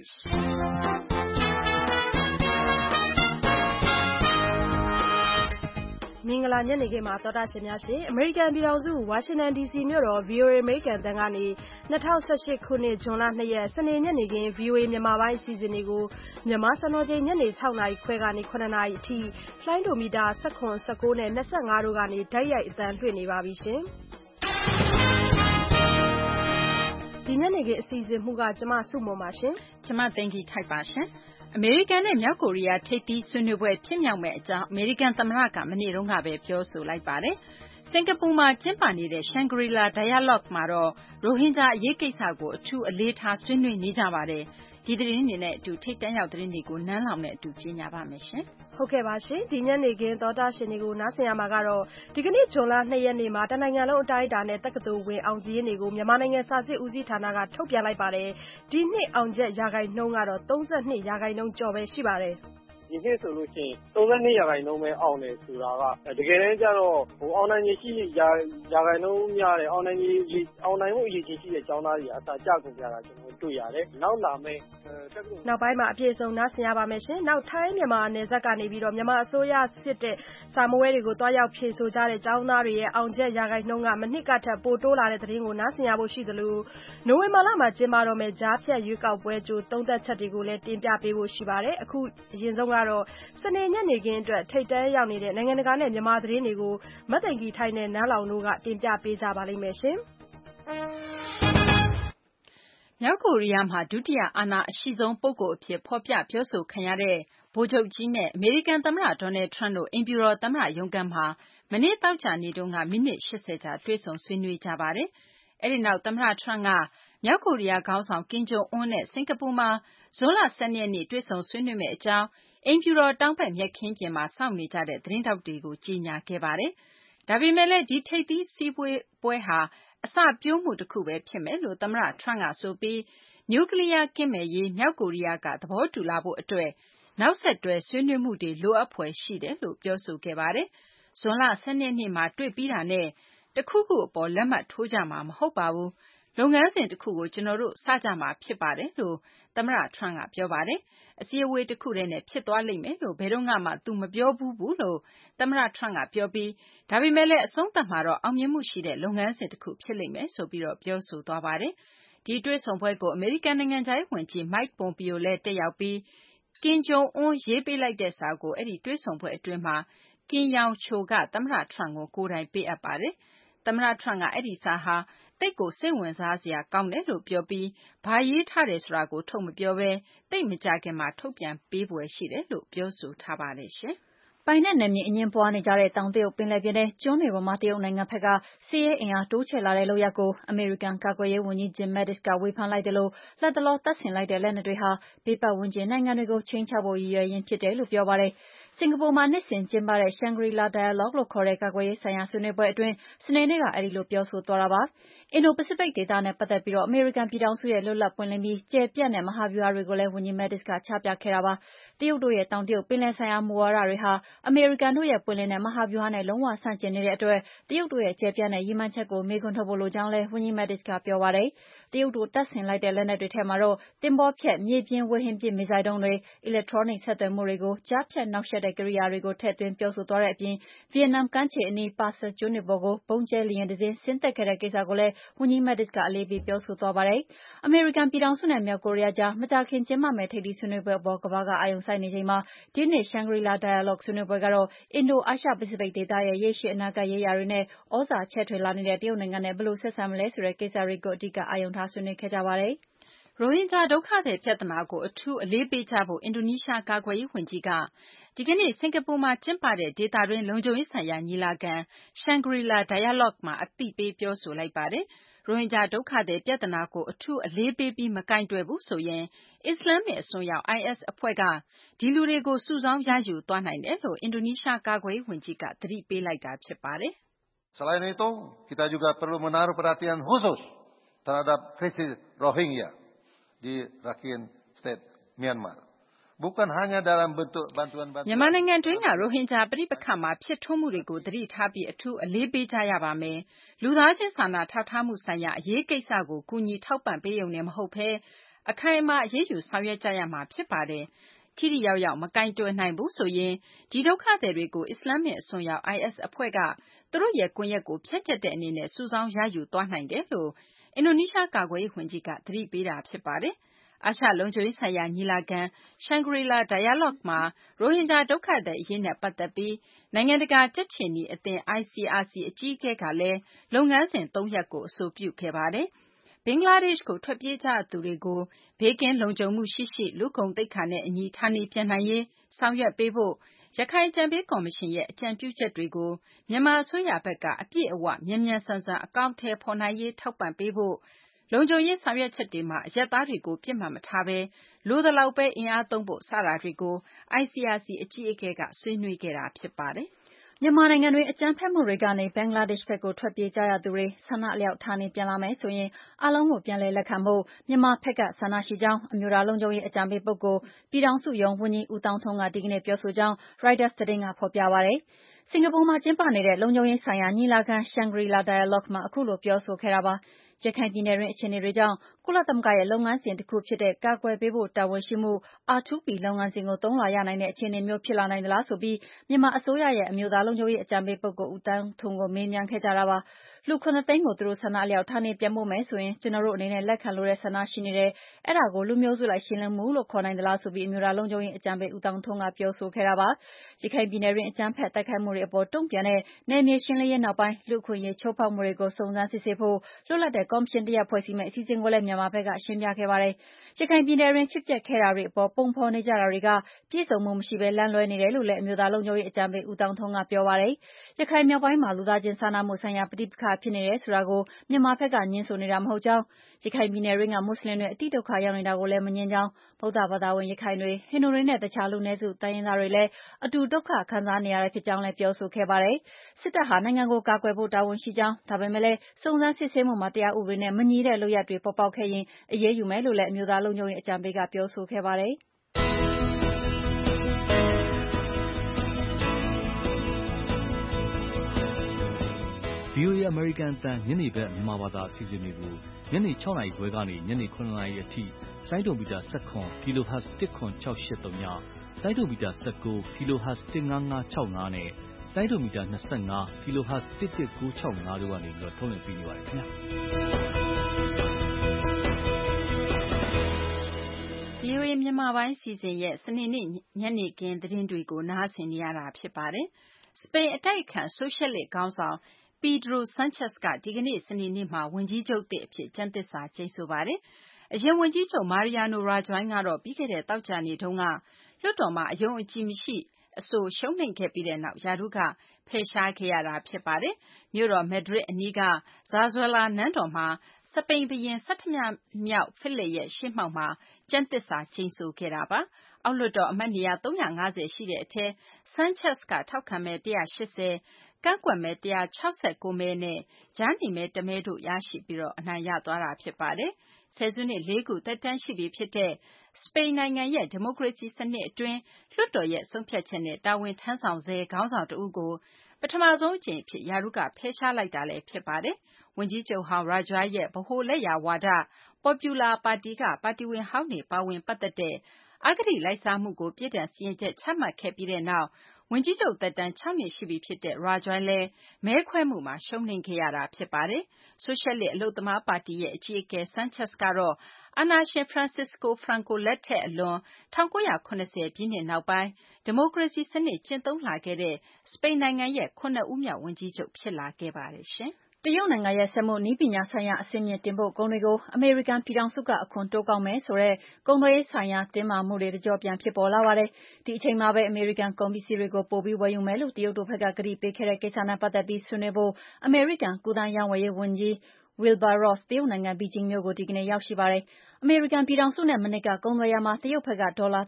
မင်္ဂလာညနေခင်းပါသောတာရှင်များရှင်အမေရိကန်ပြည်ထောင်စုဝါရှင်တန် DC မြို့တော် VOA အမေရိကန်တန်ကနေ2018ခုနှစ်ဇွန်လ2ရက်စနေညနေခင်း VOA မြန်မာပိုင်းအစီအစဉ်တွေကိုမြန်မာစံတော်ချိန်ညနေ6နာရီခွဲကနေ9နာရီအထိလိုင်းဒိုမီတာ19 19နဲ့25တို့ကနေဓာတ်ရိုက်အသံလွှင့်နေပါပြီရှင်ဒီညနေခင်းအစီအစဉ်မှုကကျမစုမုံပါရှင်ကျမသိင်္ဂီထိုက်ပါရှင်အမေရိကန်နဲ့မြောက်ကိုရီးယားထိပ်သီးဆွေးနွေးပွဲဖြစ်မြောက်မဲ့အကြောင်းအမေရိကန်သမ္မတကမနေ့တုန်းကပဲပြောဆိုလိုက်ပါတယ်။စင်ကာပူမှာကျင်းပနေတဲ့ Shangri-La Dialogue မှာတော့ရိုဟင်ဂျာအရေးကိစ္စကိုအထူးအလေးထားဆွေးနွေးနေကြပါတယ်။ဒီသတင်းတွေနဲ့အတူထိပ်တန်းရောက်သတင်းတွေကိုနန်းလောင်နဲ့အတူကြီးညာပါမယ်ရှင်။ဟုတ်ကဲ့ပါရှင်ဒီညနေခင်းသောတာရှင်တွေကိုနားဆင်ရမှာကတော့ဒီကနေ့ဇွန်လ2ရက်နေ့မှာတနိုင်ငံလုံးအတိုင်းအတာနဲ့တက္ကသိုလ်ဝင်အောင်စည်းတွေကိုမြန်မာနိုင်ငံစာစစ်ဦးစီးဌာနကထုတ်ပြန်လိုက်ပါတယ်။ဒီနှစ်အောင်ချက်ရာခိုင်နှုန်းကတော့32%ကျော်ပဲရှိပါတယ်။ဒီနှစ်ဆိုလို့ရှိရင်32%ပဲအောင်တယ်ဆိုတာကတကယ်တမ်းကျတော့အောင်နိုင်ရေးရှိရာခိုင်နှုန်းများတယ်အောင်နိုင်မှုအရေးကြီးရှိတဲ့ကျောင်းသားတွေအစားကြကုန်ကြတာကျွန်တော်တွေ့ရတယ်နောက်လာမယ့်နောက်ပိုင်းမှာအပြည့်အစုံနားဆင်ရပါမယ်ရှင်နောက်ထိုင်းမြန်မာနယ်စပ်ကနေပြီးတော့မြန်မာအစိုးရစစ်တဲ့စာမွေးတွေကိုတွားရောက်ဖြေဆိုကြတဲ့ကျောင်းသားတွေရဲ့အောင်ချက်ရာခိုင်နှုန်းကမနှစ်ကထက်ပိုတိုးလာတဲ့သတင်းကိုနားဆင်ရဖို့ရှိသလိုနိုဝင်ဘာလမှာကျင်းပတော့မယ့်ကြားဖြတ်ရွေးကောက်ပွဲကြိုသုံးသက်ချက်တွေကိုလည်းတင်ပြပေးဖို့ရှိပါတယ်အခုအရင်ဆုံးကတော့စနေညနေခင်းအတွက်ထိတ်တန်းရောက်နေတဲ့နိုင်ငံတကာနဲ့မြန်မာသတင်းတွေကိုမသိင်္ဂီထိုင်းနဲ့နန်းလောင်တို့ကတင်ပြပေးကြပါလိမ့်မယ်ရှင်မြောက်ကိုရီးယားမှာဒုတိယအာဏာအရှိဆုံးပုဂ္ဂိုလ်အဖြစ်ဖော်ပြပြောဆိုခံရတဲ့ဗိုလ်ချုပ်ကြီးနဲ့အမေရိကန်သမ္မတဒေါ်နယ်ထရန့်တို့အိမ်ဖြူတော်သမ္မတရုံးခန်းမှာမနေ့သောကြာနေ့တုန်းကမိနစ်80ကြာတွေ့ဆုံဆွေးနွေးကြပါတယ်။အဲဒီနောက်သမ္မတထရန့်ကမြောက်ကိုရီးယားခေါင်းဆောင်ကင်ဂျုံအွန်းနဲ့စင်ကာပူမှာဇွန်လ12ရက်နေ့တွေ့ဆုံဆွေးနွေးမယ့်အကြောင်းအိမ်ဖြူတော်တောင်ဘက်မြက်ခင်းပြင်မှာစောင့်နေကြတဲ့သတင်းထောက်တွေကိုကြေညာခဲ့ပါတယ်။ဒါပေမဲ့လည်းဒီထိပ်သီးစည်းဝေးပွဲဟာအစပျိုးမှုတစ်ခုပဲဖြစ်မယ်လို့သမ္မတထရန့်ကဆိုပြီးနျူကလီးယားကင်းမဲ့ရေးမြောက်ကိုရီးယားကသဘောတူလာဖို့အတွက်နောက်ဆက်တွဲဆွေးနွေးမှုတွေလိုအပ်ဖွယ်ရှိတယ်လို့ပြောဆိုခဲ့ပါတယ်။ဇွန်လ12ရက်နေ့မှာတွေ့ပြီးတာနဲ့တခုခုအပေါ်လက်မှတ်ထိုးကြမှာမဟုတ်ပါဘူး။လုပ်ငန်းစဉ်တစ်ခုကိုကျွန်တော်တို့စကြမှာဖြစ်ပါတယ်လို့သမ္မတထရန့်ကပြောပါတယ်။အစည်းအဝေးတစ်ခုတည်းနဲ့ဖြစ်သွားလိမ့်မယ်လို့ဘယ်တော့မှသူမပြောဘူးလို့သမ္မတထရန့်ကပြောပြီးဒါပေမဲ့လည်းအဆုံးသတ်မှာတော့အောင်မြင်မှုရှိတဲ့လုပ်ငန်းစဉ်တစ်ခုဖြစ်လိမ့်မယ်ဆိုပြီးတော့ပြောဆိုသွားပါတယ်။ဒီတွေ့ဆုံပွဲကိုအမေရိကန်နိုင်ငံခြားရေးဝန်ကြီး Mike Pompeo လည်းတက်ရောက်ပြီးကင်ဂျုံအွန်းရေးပေးလိုက်တဲ့စာကိုအဲ့ဒီတွေ့ဆုံပွဲအတွင်းမှာကင်ယောင်ချိုကသမ္မတထရန့်ကိုကိုယ်တိုင်ပေးအပ်ပါတယ်။သမ္မတထရန့်ကအဲ့ဒီစာဟာသိပ်ကိုစိတ်ဝင်စားစရာကောင်းတယ်လို့ပြောပြီးဘာရေးထားတယ်ဆိုတာကိုထုတ်မပြောဘဲသိပ်မကြခင်မှာထုတ်ပြန်ပေးဖွယ်ရှိတယ်လို့ပြောဆိုထားပါတယ်ရှင်။ပိုင်နက်နယ်မြေအငြင်းပွားနေကြတဲ့တောင်တရုတ်ပင်လယ်ပြင်ထဲကျွန်းတွေပေါ်မှာတရုတ်နိုင်ငံဘက်ကစစ်ရေးအင်အားတိုးချဲ့လာတဲ့လုပ်ရပ်ကိုအမေရိကန်ကာကွယ်ရေးဝန်ကြီး Jim Mattis ကဝေဖန်လိုက်တယ်လို့လတ်တလောတပ်ဆင်လိုက်တဲ့လက်နက်တွေဟာဘေးပတ်ဝန်းကျင်နိုင်ငံတွေကိုခြိမ်းခြောက်ဖို့ရည်ရွယ်ရင်းဖြစ်တယ်လို့ပြောပါတယ်။စင်ကာပူမှာနှစ်စဉ်ကျင်းပတဲ့ Shangri-La Dialogue လို့ခေါ်တဲ့ကာကွယ်ရေးဆိုင်ရာဆွေးနွေးပွဲအတွင်းစနေနေ့ကအဲဒီလိုပြောဆိုသွားတာပါ။အင်ဒိုပစိဖိတ်ဒေသနဲ့ပတ်သက်ပြီးအမေရိကန်ပြည်ထောင်စုရဲ့လွတ်လပ်ပွင့်လင်းပြီးကျယ်ပြန့်တဲ့မဟာဗျူဟာတွေကိုလည်းဝန်ကြီး Mattis ကချပြခဲ့တာပါ။တရုတ်တို့ရဲ့တောင်တရုတ်ပင်လယ်ဆိုင်ရာမူဝါဒတွေဟာအမေရိကန်တို့ရဲ့ပွင့်လင်းတဲ့မဟာဗျူဟာနဲ့လုံးဝဆန့်ကျင်နေတဲ့အတွက်တရုတ်တို့ရဲ့ကျယ်ပြန့်တဲ့ရည်မှန်းချက်ကိုမေးခွန်းထုတ်ဖို့လိုကြောင်းလည်းဝန်ကြီး Mattis ကပြောပါတယ်။တရုတ်တို့တပ်ဆင်လိုက်တဲ့လက်နက်တွေထဲမှာတော့သင်္ဘောဖျက်မြေပြင်ဝေဟင်ပစ်မစ်ဇိုင်းဒုံးတွေအီလက်ထရောနစ်ဆက်သွယ်မှုတွေကိုကြားဖြတ်နှောင့်ယှက်တဲ့ကိရိယာတွေကိုထည့်သွင်းပြောဆိုသွားတဲ့အပြင်ဗီယက်နမ်ကမ်းခြေအနီးပါဆတ်ကျွန်းတွေပေါ်ကိုဗုံးကျဲလေယာဉ်တစ်စင်းဆင်းသက်ခဲ့တဲ့ကိစ္စကိုလည်းဝန်ကြီး Mattis ကအလေးပေးပြောဆိုသွားပါတယ်။အမေရိကန်ပြည်ထောင်စုနဲ့မြောက်ကိုရီးယားကြားမကြာခင်ကျင်းပမယ့်ထိပ်သီးဆွေးနွေးပွဲအပေါ်ကမ္ဘာကအာရုံစိုက်နေချိန်မှာဒီနှစ် Shangri-La Dialogue ဆွေးနွေးပွဲကတော့အင်ဒိုအာရှပစိဖိတ်ဒေသရဲ့ရေရှည်အနာဂတ်ရေးရာတွေနဲ့သြဇာချဲ့ထွင်လာနေတဲ့တရုတ်နိုင်ငံနဲ့ဘယ်လိုဆက်ဆံမလဲဆိုတဲ့ကိစ္စတွေကိုအဓိကအာရုံထားဆွေးနွေးခဲ့ကြပါတယ်။ရိုဟင်ဂျာဒုက္ခသည်ပြဿနာကိုအထူးအလေးပေးကြဖို့အင်ဒိုနီးရှားကာကွယ်ရေးဝန်ကြီးကဒီကနေ့စင်ကာပူမှာကျင်းပတဲ့ဒေသတွင်းလုံခြုံရေးဆိုင်ရာညီလာခံ Shangri-La Dialogue မှာအသိပေးပြောဆိုလိုက်ပါတယ်။ရိုဟင်ဂျာဒုက္ခသည်ပြဿနာကိုအထူးအလေးပေးပြီးမကိုင်တွယ်ဘူးဆိုရင်အစ္စလာမ္မစ်အစွန်းရောက် IS အဖွဲ့ကဒီလူတွေကိုစုဆောင်းရယူသွားနိုင်တယ်လို့အင်ဒိုနီးရှားကာကွယ်ရေးဝန်ကြီးကသတိပေးလိုက်တာဖြစ်ပါတယ်။ Selain itu, kita juga perlu menaruh perhatian khusus terhadap krisis Rohingya di Rakhine State, Myanmar. Bukan hanya dalam bentuk bantuan မြန်မာနိုင်ငံတွင်းကရိုဟင်ဂျာပဋိပက္ခမှာဖြစ်ထွန်းမှုတွေကိုသတိထားပြီးအထူးအလေးပေးကြရပါမယ်။လူသားချင်းစာနာထောက်ထားမှုဆိုင်ရာအရေးကိစ္စကိုကူညီထောက်ပံ့ပေးရုံနဲ့မဟုတ်ဘဲအခိုင်အမာအရေးယူဆောင်ရွက်ကြရမှာဖြစ်ပါတယ်။ထိထိရောက်ရောက်မကင်တွယ်နိုင်ဘူးဆိုရင်ဒီဒုက္ခသည်တွေကိုအစ္စလာမစ်အစွန်းရောက် IS အဖွဲ့ကသူတို့ရဲ့ကွန်ရက်ကိုဖျက်ချတဲ့အနေနဲ့စုဆောင်းရယူသွားနိုင်တယ်လို့အင်ဒိုနီးရှားကာကွယ်ရေးဝန်ကြီးကသတိပေးတာဖြစ်ပါတယ်။အာရှလုံခြုံရေးဆိုင်ရာညီလာခံ Shangri-La Dialogue မှာရိုဟင်ဂျာဒုက္ခသည်အရေးနဲ့ပတ်သက်ပြီးနိုင်ငံတကာကြက်ခြေနီအသင်း ICRC အကြီးအကဲကလည်းလုပ်ငန်းစဉ်3 ရပ်ကိုအဆိုပြုခဲ့ပါတယ်။ဘင်္ဂလားဒေ့ရှ်ကိုထွက်ပြေးကြသူတွေကိုဘေးကင်းလုံခြုံမှုရှိရှိလူကုန်သိက္ခာနဲ့အညီဌာနေပြန်နိုင်ရေးဆောင်ရွက်ပေးဖို့ရခိုင်အကြံပေးကော်မရှင်ရဲ့အကြံပြုချက်တွေကိုမြန်မာအစိုးရဘက်ကအပြည့်အဝမြန်မြန်ဆန်ဆန်အကောင်အထည်ဖော်နိုင်ရေးထောက်ပံ့ပေးဖို့လုံခြုံရေးဆောင်ရွက်ချက်တွေမှာအရပ်သားတွေကိုပြစ်မှတ်မထားဘဲလိုသလောက်ပဲအင်အားသုံးဖို့စတာတွေကို ICRC အကြီးအကဲကဆွေးနွေးခဲ့တာဖြစ်ပါတယ်။မြန်မာနိုင်ငံတွင်းအကြမ်းဖက်မှုတွေကနေဘင်္ဂလားဒေ့ရှ်ဘက်ကိုထွက်ပြေးကြရသူတွေဆန္ဒအလျောက်ဌာနေပြန်လာမယ်ဆိုရင်အားလုံးကိုပြန်လည်လက်ခံဖို့မြန်မာဘက်ကဆန္ဒရှိကြောင်းအမျိုးသားလုံခြုံရေးအကြံပေးပုဂ္ဂိုလ်ပြည်ထောင်စုရုံးဝန်ကြီးဦးသောင်းထွန်းကဒီကနေ့ပြောဆိုကြောင်း Reuters သတင်းကဖော်ပြပါတယ်။စင်ကာပူမှာကျင်းပနေတဲ့လုံခြုံရေးဆိုင်ရာညီလာခံ Shangri-La Dialogue မှာအခုလိုပြောဆိုခဲ့တာပါ။ရခိုင်ပြည်နယ်တွင်းအခြေအနေတွေကြောင့်ကုလသမဂ္ဂရဲ့လုပ်ငန်းစဉ်တစ်ခုဖြစ်တဲ့ကာကွယ်ပေးဖို့တာဝန်ရှိမှု R2P လုပ်ငန်းစဉ်ကိုသုံးလာရနိုင်တဲ့အခြေအနေမျိုးဖြစ်လာနိုင်သလားဆိုပြီးမြန်မာအစိုးရရဲ့အမျိုးသားလုံခြုံရေးအကြံပေးပုဂ္ဂိုလ်ဦးသောင်းထွန်းကိုမေးမြန်းခဲ့ကြတာပါ။လူ9သိန်းကိုသူတို့ဆန္ဒအလျောက်ဌာနေပြန်ပို့မယ်ဆိုရင်ကျွန်တော်တို့အနေနဲ့လက်ခံလိုတဲ့ဆန္ဒရှိနေတယ်။အဲ့ဒါကိုလူမျိုးစုလိုက်ရှင်းလင်းမှုလို့ခေါ်နိုင်သလားဆိုပြီးအမျိုးသားလုံခြုံရေးအကြံပေးဦးသောင်းထွန်းကပြောဆိုခဲ့တာပါ။ရခိုင်ပြည်နယ်တွင်အကြမ်းဖက်တိုက်ခိုက်မှုတွေအပေါ်တုံ့ပြန်တဲ့နယ်မြေရှင်းလင်းရေးနောက်ပိုင်းလူ့အခွင့်အရေးချိုးဖောက်မှုတွေကိုစုံစမ်းစစ်ဆေးဖို့လွတ်လပ်တဲ့ကော်မရှင်တစ်ရပ်ဖွဲ့စည်းမယ့်အစီအစဉ်ကိုလည်းမြန်မာဘက်ကရှင်းပြခဲ့ပါတယ်။ရခိုင်ပြည်နယ်တွင်ဖြစ်ပျက်ခဲ့တာတွေအပေါ်ပုံဖော်နေကြတာတွေကပြည့်စုံမှုမရှိဘဲလမ်းလွဲနေတယ်လို့လည်းအမျိုးသားလုံခြုံရေးအကြံပေးဦးသောင်းထွန်းကပြောပါတယ်။ရခိုင်မြောက်ပိုင်းမှာလူသားချင်းစာနာမှုဆိုင်ရာပဋိပက္ခဖြစ်နေတယ်ဆိုတာကိုမြန်မာဘက်ကငြင်းဆိုနေတာမဟုတ်ကြောင်းရခိုင်ပြည်နယ်တွင်းကမွတ်ဆလင်တွေအတိဒုက္ခရောက်နေတာကိုလည်းမငြင်းကြောင်းဗုဒ္ဓဘာသာဝင်ရခိုင်တွေဟိန္ဒူတွေနဲ့တခြားလူနည်းစုတိုင်းရင်းသားတွေလည်းအတူဒုက္ခခံစားနေရတာဖြစ်ကြောင်းလည်းပြောဆိုခဲ့ပါတယ်။စစ်တပ်ဟာနိုင်ငံကိုကာကွယ်ဖို့တာဝန်ရှိကြောင်းဒါပေမဲ့လည်းစုံစမ်းစစ်ဆေးမှုမှာတရားဥပဒေနဲ့မညီတဲ့လုပ်ရပ်တွေပေါ်ပေါက်ခဲ့ရင်အရေးယူမယ်လို့လည်းအမျိုးသားလုံခြုံရေးအကြံပေးကပြောဆိုခဲ့ပါတယ်။ VOA အမေရိကန်အသံညနေဘက်မြန်မာဘာသာအစီအစဉ်တွေကိုညနေ6 နာရီခွဲကနေညနေ9 နာရီအထိလိုင်းဒုံမီတာ17 kHz 10683ညလိုင်းဒုံမီတာ19 kHz 15565နဲ့လိုင်းဒုံမီတာ25 kHz 11965တို့ကနေထုတ်လွှင့်ပေးနေပါတယ်ခင်ဗျာ VOA မြန်မာပိုင်းစီစဉ်ရဲ့စနေနေ့ညနေခင်းသတင်းတွေကိုနားဆင်နေရတာဖြစ်ပါတယ်။စပိန်အတိုက်အခံဆိုရှယ်လစ်ခေါင်းဆောင်Pedro Sanchez ကဒီကနေ့စနေနေ့မှာဝန်ကြီးချုပ်သစ်အဖြစ်ကျမ်းသစ္စာကျိန်ဆိုပါတယ်။အရင်ဝန်ကြီးချုပ် Mariano Rajoy ကတော့ပြီးခဲ့တဲ့သောကြာနေ့တုန်းကလွှတ်တော်မှာအယုံအကြည်မရှိအဆိုရှုံးနိမ့်ခဲ့ပြီးတဲ့နောက်ရာထူးကဖယ်ရှားခဲ့ရတာဖြစ်ပါတယ်။မြို့တော်မက်ဒရစ်အနီးကZarzuela နန်းတော်မှာစပိန်ဘုရင်17မြောက်ဖိလစ်ရဲ့ရှေ့မှောက်မှာကျမ်းသစ္စာကျိန်ဆိုခဲ့တာပါ။အောက်လွှတ်တော်အမတ်နေရာ350ရှိတဲ့အထဲ Sanchez ကထောက်ခံမဲ180ကန့်ကွက်မဲ169မဲနဲ့ကြားနေမဲ1မဲတို့ရရှိပြီးအနိုင်ရသွားတာဖြစ်ပါတယ်။ဆယ်စုနှစ်4ခုသက်တမ်းရှိပြီဖြစ်တဲ့စပိန်နိုင်ငံရဲ့ဒီမိုကရေစီစနစ်အတွင်းလွှတ်တော်ရဲ့ဆုံးဖြတ်ချက်နဲ့တာဝန်ထမ်းဆောင်ဆဲခေါင်းဆောင်တဦးကိုပထမဆုံးအကြိမ်အဖြစ်ရာထူးကဖယ်ရှားလိုက်တာလည်းဖြစ်ပါတယ်။ဝန်ကြီးချုပ်ဟောင်း Rajoy ရဲ့ဗဟိုလက်ယာဝါဒ Popular ပါတီကပါတီဝင်ဟောင်းတွေပါဝင်ပတ်သက်တဲ့ အဂတိလိုက်စားမှုကိုပြစ်ဒဏ်စီရင်ချက်ချမှတ်ခဲ့ပြီးတဲ့နောက်ဝန်ကြီးချုပ်သက်တမ်း6နှစ်ရှိပြီဖြစ်တဲ့ Rajoy လည်းမဲခွဲမှုမှာရှုံးနိမ့်ခဲ့ရတာဖြစ်ပါတယ်။ဆိုရှယ်လစ်အလုပ်သမားပါတီရဲ့အကြီးအကဲ Sanchez ကတော့အာဏာရှင် Francisco Franco လက်ထက်အလွန်1970ပြည့်နှစ်နောက်ပိုင်းဒီမိုကရေစီစနစ်ကျင့်သုံးလာခဲ့တဲ့စပိန်နိုင်ငံရဲ့9ဦးမြောက်ဝန်ကြီးချုပ်ဖြစ်လာခဲ့ပါတယ်ရှင်။တရုတ်နိုင်ငံရဲ့စက်မှုနည်းပညာဆိုင်ရာအဆင့်မြင့်တင်ပို့ကုန်တွေကိုအမေရိကန်ပြည်ထောင်စုကအခွန်တိုးကောက်မယ်ဆိုတဲ့ကုန်သွယ်ရေးဆိုင်ရာတင်းမာမှုတွေတကျော့ပြန်ဖြစ်ပေါ်လာပါတယ်။ဒီအချိန်မှာပဲအမေရိကန်ကုန်ပစ္စည်းတွေကိုပိုပြီးဝယ်ယူမယ်လို့တရုတ်တို့ဘက်ကကတိပေးခဲ့တဲ့ကိစ္စနဲ့ပတ်သက်ပြီးဆွေးနွေးဖို့အမေရိကန်ကူးသန်းရောင်းဝယ်ရေးဝန်ကြီးWilbur Ross တရုတ်နိုင်ငံဘီဂျင်းမြို့ကိုဒီကနေ့ရောက်ရှိပါတယ်။အမေရိကန်ပြည်ထောင်စုနဲ့မနှစ်ကကုန်သွယ်ရာမှာတရုတ်ဘက်ကဒေါ်လာ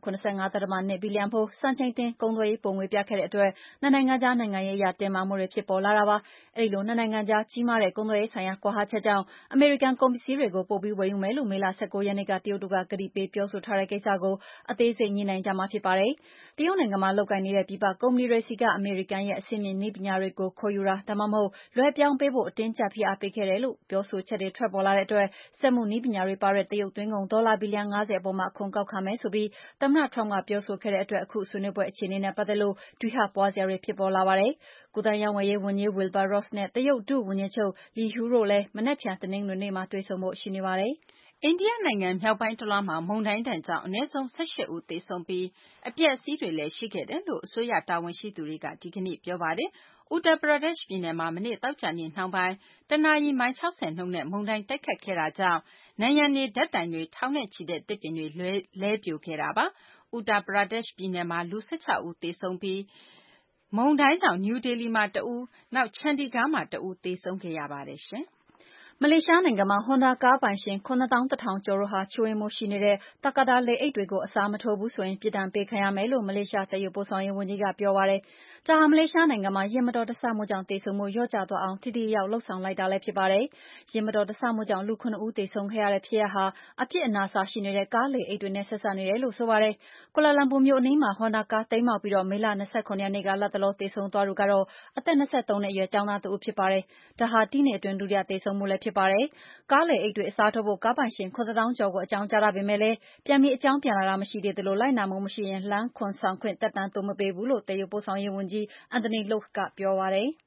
375.2ဘီလီယံဖိုးစံချိန်တင်ကုန်သွယ်ရေးပုံငွေပြခဲ့တဲ့အတွက်နှစ်နိုင်ငံကြားနိုင်ငံရေးအရတင်းမာမှုတွေဖြစ်ပေါ်လာတာပါ။အဲဒီလိုနှစ်နိုင်ငံကြားကြီးမားတဲ့ကုန်သွယ်ရေးဆိုင်ရာကွာဟချက်ကြောင့်အမေရိကန်ကုန်ပစ္စည်းတွေကိုပိုပြီးဝယ်ယူမယ်လို့မေလ19ရက်နေ့ကတရုတ်တို့ကကတိပေးပြောဆိုထားတဲ့ကိစ္စကိုအသေးစိတ်ညှိနှိုင်းကြမှာဖြစ်ပါတယ်။တရုတ်နိုင်ငံမှာလုပ်ကိုင်နေတဲ့ပြည်ပကုမ္ပဏီတွေစီကအမေရိကန်ရဲ့အဆင့်မြင့်နည်းပညာတွေကိုခိုးယူတာဒါမှမဟုတ်လွှဲပြောင်းပေးဖို့အတင်းကျပ်ဖိအားပေးခဲ့တယ်လို့ပြောဆိုချက်တွေထွက်ပေါ်လာတဲ့အတွက်စက်မှုနည်းပညာတွေပါတဲ့တဲ့တရုတ်သွင်းကုန်ဒေါ်လာဘီလီယံ 50 အပေါ်မှာအခွန်ကောက်ခံမယ်ဆိုပြီးသမ္မတ Trump ကပြောဆိုခဲ့တဲ့အတွက်အခုဆွေးနွေးပွဲအခြေအနေနဲ့ပတ်သက်လို့ဒွိဟပွားစရာတွေဖြစ်ပေါ်လာပါတယ်။ကူးသန်းရောင်းဝယ်ရေးဝန်ကြီး Wilbur Ross နဲ့တရုတ်ဒုဝန်ကြီးချုပ် Li Hu တို့လည်းမနက်ဖြန်တနင်္ဂနွေနေ့မှာတွေ့ဆုံဖို့ရှိနေပါတယ်။အိန္ဒိယနိုင်ငံမြောက်ပိုင်းတလွှားမှာမုန်တိုင်းဒဏ်ကြောင့်အနည်းဆုံး18 ဦးသေဆုံးပြီးအပျက်အစီးတွေလည်းရှိခဲ့တယ်လို့အစိုးရတာဝန်ရှိသူတွေကဒီကနေ့ပြောပါတယ်။ Uttar Pradesh ပြည်နယ်မှာမနေ့သောကြာနေ့နှောင်းပိုင်းတနာရီမိုင်60 နှုန်းနဲ့မုန်တိုင်းတိုက်ခတ်ခဲ့တာကြောင့်နံရံတွေဓာတ်တိုင်တွေထောင်နဲ့ချီတဲ့သစ်ပင်တွေလဲပြိုခဲ့တာပါ။ Uttar Pradesh ပြည်နယ်မှာလူ16 ဦးသေဆုံးပြီးမုန်တိုင်းကြောင့်နယူးဒေလီမှာ1ဦးနောက် Chandigarh မှာ1ဦးသေဆုံးခဲ့ရပါတယ်။မလေးရှားနိုင်ငံမှာ Honda ကားပိုင်ရှင် 7၁,000 ကျော်တို့ဟာချို့ယွင်းမှုရှိနေတဲ့တာကာတာလေအိတ်တွေကိုအစားမထိုးဘူးဆိုရင်ပြစ်ဒဏ်ပေးခံရမယ်လို့မလေးရှားသယ်ယူပို့ဆောင်ရေးဝန်ကြီးကပြောပါတယ်။ဒါဟာမလေးရှားနိုင်ငံမှာယာဉ်မတော်တဆမှုကြောင့်သေဆုံးမှုလျော့ကျသွားအောင်ထိထိရောက်ရောက်လုပ်ဆောင်လိုက်တာလည်းဖြစ်ပါတယ်။ယာဉ်မတော်တဆမှုကြောင့်လူ 7 ဦးသေဆုံးခဲ့ရတဲ့ဖြစ်ရပ်ဟာအပြစ်အနာအဆာရှိနေတဲ့ကားလေအိတ်တွေနဲ့ဆက်စပ်နေတယ်လို့ဆိုပါတယ်။ကွာလာလမ်ပူမြို့အနီးမှာ Honda ကားတိမ်းမှောက်ပြီးမေလ 29 ရက်နေ့ကလတ်တလောသေဆုံးသွားသူကတော့အသက် 23 နှစ်အရွယ်ကျောင်းသားတဦးဖြစ်ပါတယ်။ဒါဟာဒီနှစ်အတွင်းဒုတိယသေဆုံးမှုလည်းဖြစ်ပါတယ်။ကားလေအိတ်တွေအစားထိုးဖို့ကားပိုင်ရှင် 7,000 ကျော်ကိုအကြောင်းကြားထားပေမယ့်လည်းပြန်ပြီးအကြောင်းပြန်လာတာမရှိသေးသလိုလိုက်နာမှုမရှိရင်လမ်းခွန်ဆောင်ခွင့်သက်တမ်းတိုးမပေးဘူးလို့သယ်ယူပို့ဆောင်ရေးဝန်ကြီး Anthony Loke ကပြောပါတယ်။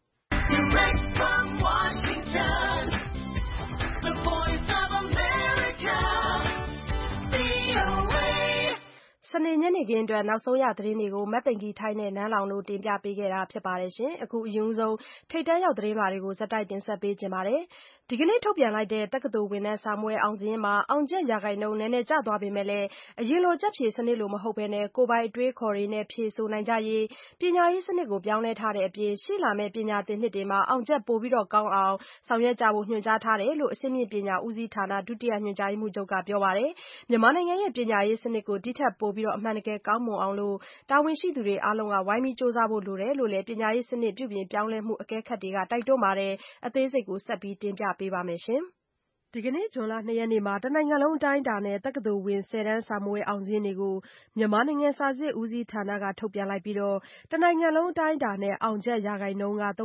စနေညနေခင်းအတွက်နောက်ဆုံးရသတင်းတွေကို မသိင်္ဂီထိုက်နဲ့နန်းလောင်တို့တင်ပြပေးခဲ့တာဖြစ်ပါတယ်။အခုအရင်ဆုံးထိပ်တန်းရောက်သတင်းလွှာတွေကိုဆက်တိုက်တင်ဆက်ပေးချင်ပါတယ်။ဒီကနေ့ထုတ်ပြန်လိုက်တဲ့တက္ကသိုလ်ဝင်တန်းစာမေးပွဲအောင်စာရင်းမှာအောင်ချက်ရာခိုင်နှုန်းနည်းနည်းကျသွားပေမဲ့လည်းအရင်လိုကျက်ဖြေစနစ်လိုမဟုတ်ဘဲကိုယ်ပိုင်အတွေးအခေါ်တွေနဲ့ဖြေဆိုနိုင်ကြရေးပညာရေးစနစ်ကိုပြောင်းလဲထားတဲ့အပြင်ရှေ့လာမယ့်ပညာသင်နှစ်တွေမှာအောင်ချက်ပိုကောင်းအောင်ဆောင်ရွက်ကြဖို့ညွှန်ကြားထားတယ်လို့အဆင့်မြင့်ပညာဦးစီးဌာနဒုတိယညွှန်ကြားရေးမှူးချုပ်ကပြောပါတယ်။မြန်မာနိုင်ငံရဲ့ပညာရေးစနစ်ကိုဒီထက်ပိုပြီးအမှန်တကယ်ကောင်းမွန်အောင်တာဝန်ရှိသူတွေအားလုံးကဝိုင်းပြီးကြိုးစားဖို့လိုတယ်လို့လည်းပညာရေးစနစ်ပြုပြင်ပြောင်းလဲမှုအကဲခတ်တွေကတိုက်တွန်းပါတယ်။အသေးစိတ်ကိုဆက်ပြီးတင်ပြပေးပါမယ်။ ဒီကနေ့ဇွန်လ 2 ရက်နေ့မှာတနိုင်ငံလုံးအတိုင်းအတာနဲ့တက္ကသိုလ်ဝင်10တန်းစာမေးပွဲအောင်စာရင်းတွေကိုမြန်မာနိုင်ငံစာစစ်ဦးစီးဌာနကထုတ်ပြန်လိုက်ပြီးတနိုင်ငံလုံးအတိုင်းအတာနဲ့အောင်ချက်ရာခိုင်နှုန်းက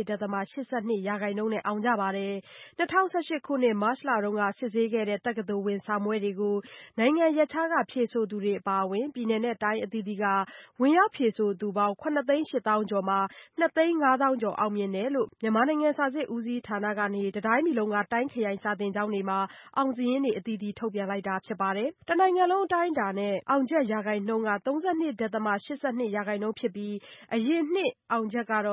32.82% ရာခိုင်နှုန်းနဲ့အောင်ကြပါတယ်။ 2018 ခုနှစ် မတ်လတုန်းကစစ်ဆေးခဲ့တဲ့တက္ကသိုလ်ဝင်စာမေးပွဲတွေကိုနိုင်ငံရပ်ခြားကဖြေဆိုသူတွေအပါအဝင်ပြည်နယ်နဲ့တိုင်းအသီးသီးကဝင်ရောက်ဖြေဆိုသူပေါင်း 7,800,000 ကျော်မှာ 2,500,000 ကျော်အောင်မြင်တယ်လို့မြန်မာနိုင်ငံစာစစ်ဦးစီးဌာနကနေတတိုင်းပြည်လုံးကတိုင်းခရိုင်စာသင်ကျောင်းတွေမှာအောင်စာရင်းတွေအသီးသီးထုတ်ပြန်လိုက်တာဖြစ်ပါတယ်။ တနိုင်ငံလုံးအတိုင်းအတာနဲ့အောင်ချက်ရာခိုင်နှုန်းက 32.82% ရာခိုင်နှုန်းဖြစ်ပြီးအရင်နှစ်အောင်ချက်ကတော့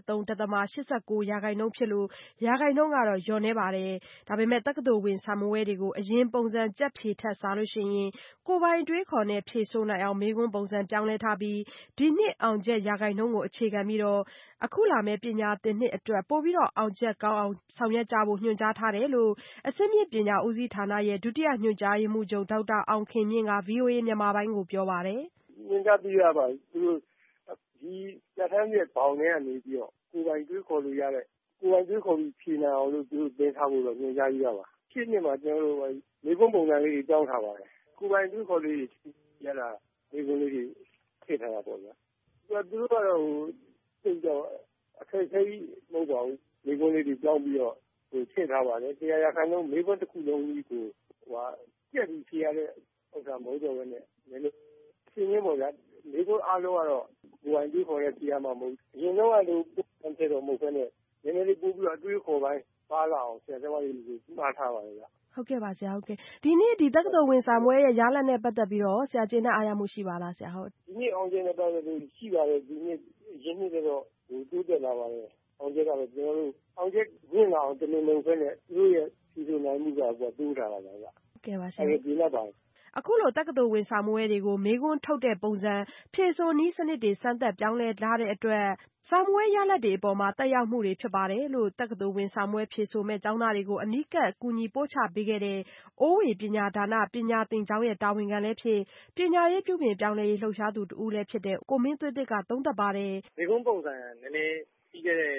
33.89% ရာခိုင်နှုန်းဖြစ်လို့ရာခိုင်နှုန်းကတော့လျော့နည်းပါတယ်။ ဒါပေမဲ့တက္ကသိုလ်ဝင်စာမေးပွဲတွေကိုအရင်ပုံစံကျက်ဖြေထက်စာရင်ကိုယ်ပိုင်အတွေးအခေါ်နဲ့ဖြေဆိုနိုင်အောင်မေးခွန်းပုံစံပြောင်းလဲထားပြီးဒီနှစ်အောင်ချက်ရာခိုင်နှုန်းကိုအခြေခံပြီးအခုလာမယ့်ပညာသင်နှစ်အတွက်ပိုပြီးအောင်ချက်ကောင်းအောင်ဆောင်ရွက်ကြဖို့ညွှန်ကြားထားတယ်လို့အဆင့်မြင့်ပညာဦးစီးဌာနရဲ့ဒုတိယညွှန်ကြားရေးမှူးချုပ်ဒေါက်တာအောင်ခင်မြင့်က VOA မြန်မာပိုင်းကိုပြောပါတယ်။ "ညွှန်ကြားပေးရပါတယ်။သူတို့ဒီပြဋ္ဌာန်းချက်ဘောင်ထဲကနေပြီးတော့ကိုယ်ပိုင်တွေးခေါ်လို့ရတဲ့ကိုယ်ပိုင်တွေးခေါ်ပြီးဖြေနိုင်အောင်လို့သူတို့သင်ထားဖို့တော့ညွှန်ကြားရေးရပါ။ရှေ့နှစ်မှာကျွန်တော်တို့မေးခွန်းပုံစံလေးတွေပြောင်းထားပါတယ်။ကိုယ်ပိုင်တွေးခေါ်လေးတွေရတာမေးခွန်းလေးတွေထည့်ထားတာပေါ့ဗျာ။သူတို့ကတော့သိတော့အခက်အခဲကြီးမဟုတ်ပါဘူး။မေးခွန်းလေးတွေပြောင်းပြီးတော့ထည့်ထားပါတယ်။100 ရာခိုင်နှုန်းမေးခွန်းတစ်ခုလုံးကြီးကိုကြက်ပြီးဖြေရတဲ့ဥစ္စာမဟုတ်တော့ဘဲနဲ့နည်းနည်းအရှင်းချင်းပေါ့ဗျာ။မေးခွန်းအားလုံးကတော့ကိုယ်ပိုင်တွေးခေါ်နဲ့ဖြေရမှာမဟုတ်ဘူး။အရင်တုန်းကလိုပုံစံတော့မဟုတ်ဘဲနဲ့နည်းနည်းလေးပို့ပြီးတော့အတွေးခေါ်ပိုင်းပါလာအောင်ဆရာဆရာမတွေကိုမှားထားပါတယ်ဗျ။ဟုတ်ကဲ့ပါဆရာဟုတ်ကဲ့ဒီနေ့တက္ကသိုလ်ဝင်စာမေးပွဲရဲ့ရလဒ်နဲ့ပတ်သက်ပြီးတော့ဆရာကျေနပ်အားရမှုရှိပါလားဆရာဟုတ်ဒီနေ့အောင်ချက်နဲ့ပတ်သက်လို့ရှိပါတယ်ဒီနေ့ရင်းနှီးတော့တိုးတက်လာပါတယ်အောင်ချက်ကတော့ကျွန်တော်တို့အောင်ချက်ညင်လာအောင်တမင်မဟုတ်ဘဲနဲ့သူတို့ရဲ့ဖြေဆိုနိုင်မှုကတိုးထားတာပါဗျဟုတ်ကဲ့ပါဆရာကျေနပ်ပါတယ်အခုလိုတက္ကသိုလ်ဝင်စာမေးပွဲတွေကိုမေးခွန်းထုတ်တဲ့ပုံစံဖြေဆိုနည်းစနစ်တွေစမ်းသပ်ပြောင်းလဲလာတဲ့အတွက်စာမေးပွဲရလဒ်တွေအပေါ်မှာသက်ရောက်မှုတွေဖြစ်ပါတယ်လို့တက္ကသိုလ်ဝင်စာမေးပွဲဖြေဆိုမဲ့ကျောင်းသားတွေကိုအနီးကပ်ကူညီပို့ချပေးခဲ့တဲ့အိုးဝေပညာဒါနပညာသင်ကျောင်းရဲ့တာဝန်ခံလည်းဖြစ်ပညာရေးပြုပြင်ပြောင်းလဲရေးလှုပ်ရှားသူတဦးလည်းဖြစ်တဲ့ကိုမင်းသွေးသစ်ကသုံးသပ်ပါတယ်မေးခွန်းပုံစံနည်းနည်းပြီးခဲ့တဲ့